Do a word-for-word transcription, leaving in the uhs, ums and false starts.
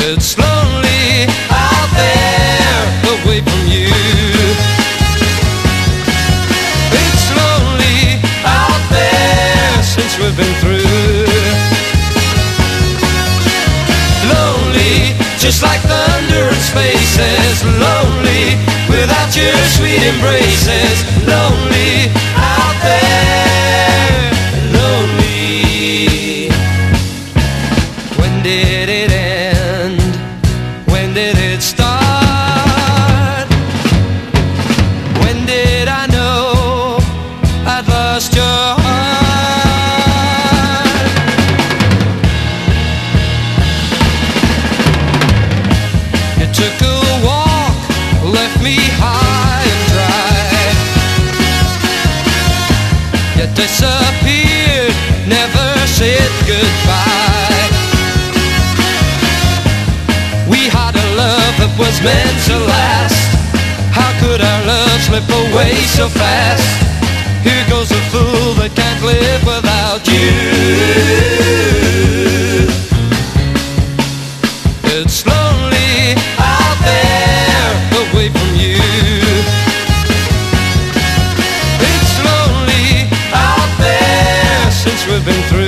It's lonely out there away from you. It's lonely out there since we've been through. Lonely just like thunder in spaces. Lonely without your sweet embraces. Lonely out there, lonely. When did it end? When did it start? When did I know I'd lost your heart? You took a walk, left me high and dry. You disappeared, never said goodbye. We had a love that was meant to last. How could our love slip away so fast? Here goes a fool that can't live without you. It's lonely out there away from you. It's lonely out there since we've been through.